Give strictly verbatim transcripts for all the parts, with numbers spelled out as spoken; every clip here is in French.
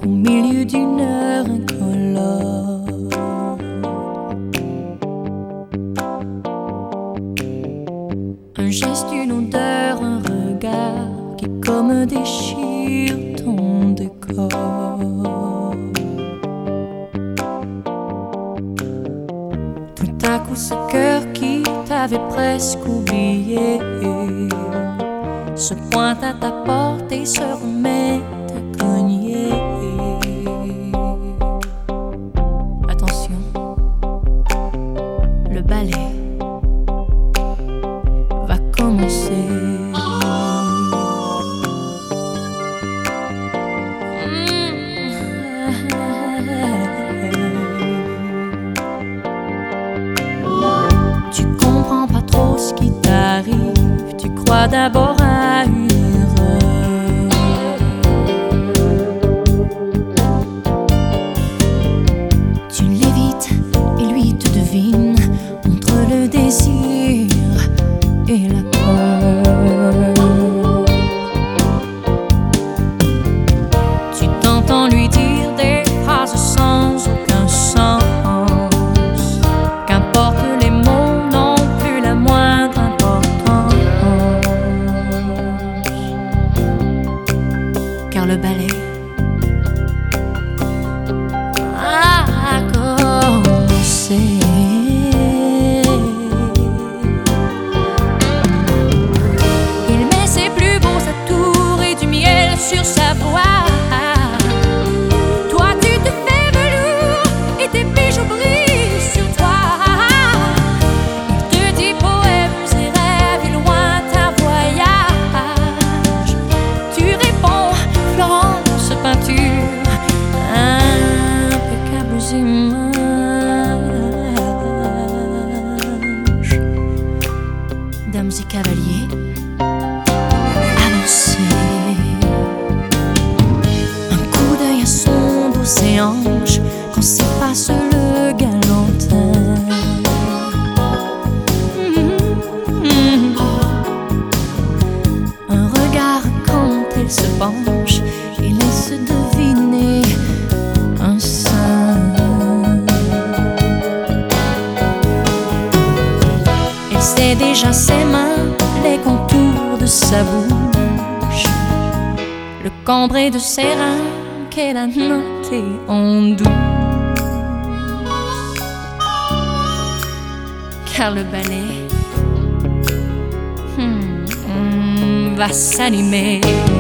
au milieu d'une heure incolore. Un geste, une odeur, un regard qui comme déchire ton décor. Tout à coup ce cœur qui t'avait presque oublié se pointe à ta porte et se remet à cogner. Attention, le ballet va commencer. Tu comprends pas trop ce qui t'arrive, tu crois d'abord à une erreur. Tu l'évites et lui te devine entre le désir et la peur. Tu t'entends lui dire des phrases sans aucun sens. Qu'importe les mots n'ont plus la moindre importance, car le ballet a commencé. Il met ses plus beaux atours et du miel sur sa voix. Toi tu te fais velours et tes bijoux brillent sur toi. Il te dit poèmes et rêves et lointains voyages. Tu réponds Florence, peinture, impeccables images. Dames et cavaliers, avancez. Un coup d'œil à son dos ses hanches quand s'efface le galantin. Un regard quand elle se penche et laisse deviner un sein. Elle sait déjà ses mains, les contours de sa bouche, le cambré de ses reins qu'elle a noté en douce. Car le ballet hmm, hmm, va s'animer.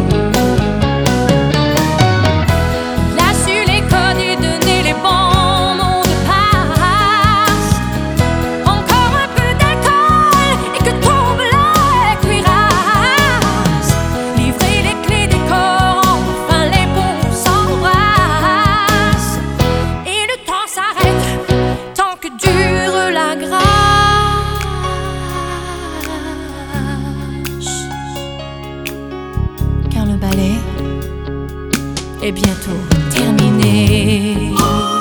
Il a su les codes et donner les bons mots de passe. Encore un peu d'alcool et que tombe la cuirasse. Livrer les clés des corps, enfin les bons s'embrassent. Et le temps s'arrête tant que dure la grâce. Car le ballet est bientôt terminé.